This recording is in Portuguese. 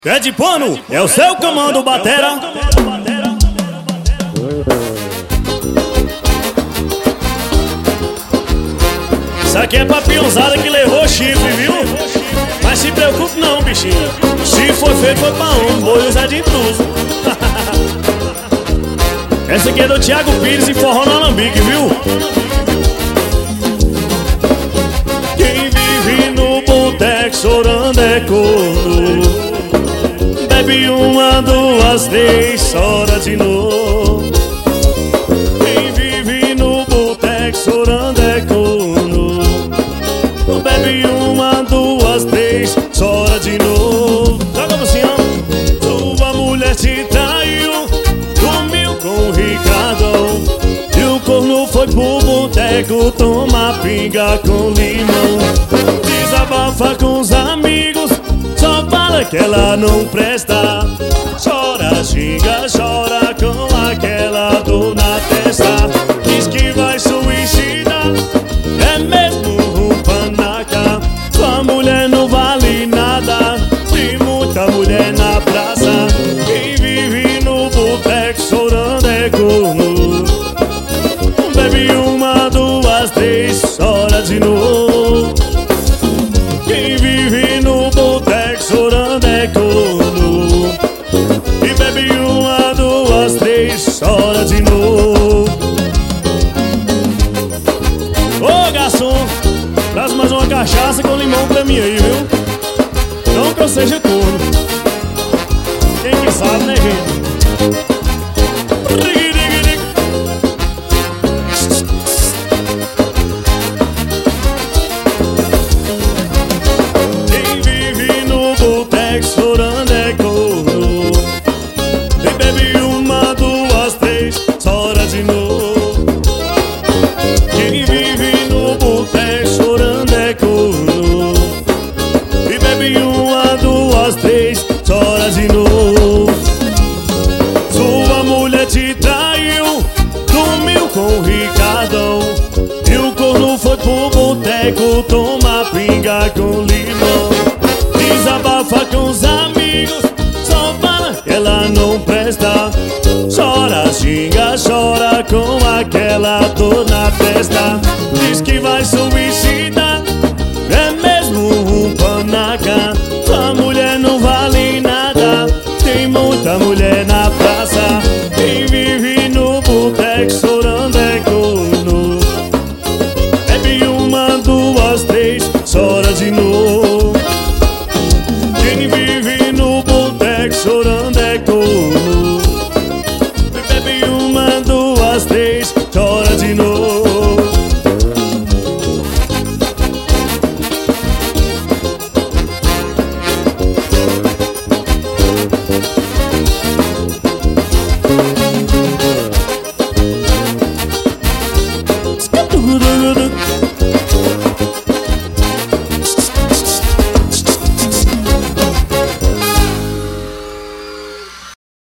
Pé de pano, é o seu comando, batera. Isso aqui é pra piãozada que levou chifre, viu? Mas se preocupe não, bichinho. Se for feito foi pra um, vou usar de intruso. Essa aqui é do Thiago Pires e forró no alambique, viu? Quem vive no boteco chorando é corno. Bebe uma, duas, três, chora de novo. Quem vive no boteco chorando é corno. Bebe uma, duas, três, chora de novo. Joga pro senhor. Sua mulher te traiu, dormiu com o Ricardão, e o corno foi pro boteco tomar pinga com limão. Desabafa com os amigos, só fala que ela não presta. Chora, xinga, chora com aquela dor na testa. Diz que vai suicidar, é mesmo um panaca. Sua mulher não vale nada, tem muita mulher na praça. Quem vive no boteco chorando é corno. Bebe uma, duas, três, chora de novo. Quem vive no boteco chorando é corno. E bebe uma, duas, três, chora de novo. Ô garçom, traz mais uma cachaça com limão pra mim aí, viu? Não que eu seja corno, quem que sabe, né, gente? Chorando é corno. E bebe uma, duas, três, chora de novo. Quem vive no boteco chorando é corno. E bebe uma, duas, três, chora de novo. Sua mulher te traiu, dormiu com o Ricardão, e o corno foi pro boteco tomar pinga com limão. Desabafa com os amigos, só fala que ela não presta. Chora, xinga, chora com aquela dor na testa. Diz que vai suicidar, é mesmo um panaca. Sua mulher não vale nada, tem muita mulher na